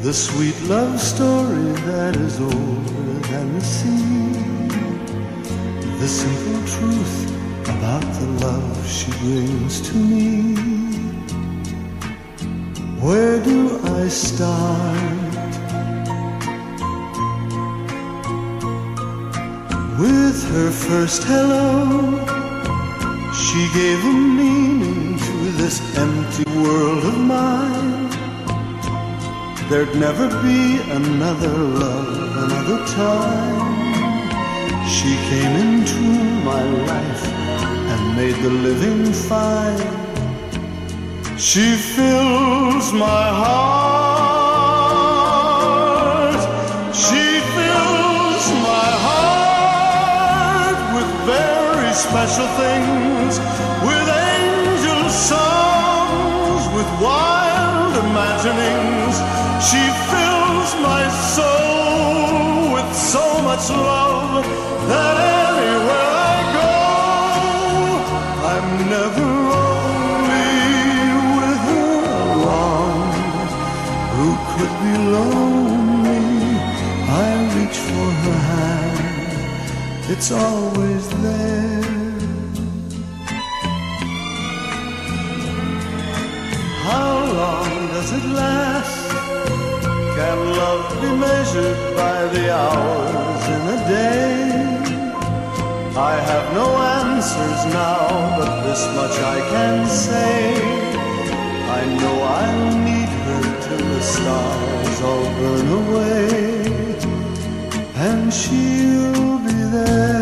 the sweet love story that is older than the sea, the simple truth about the love she brings to me. Where do I start? With her first hello, she gave a meaning to this empty world of mine. There'd never be another love, another time. She came into my life and made the living fine. She fills my heart. She fills my heart with very special things, with angel songs, with wild imaginings. She fills my soul with so much love that anywhere I go, I'm never lonely with her along. Who could be lonely? I reach for her hand, it's always there. How long does it last? Can love be measured by the hours in a day? I have no answers now, but this much I can say. I know I'll need her till the stars all burn away, and she'll be there.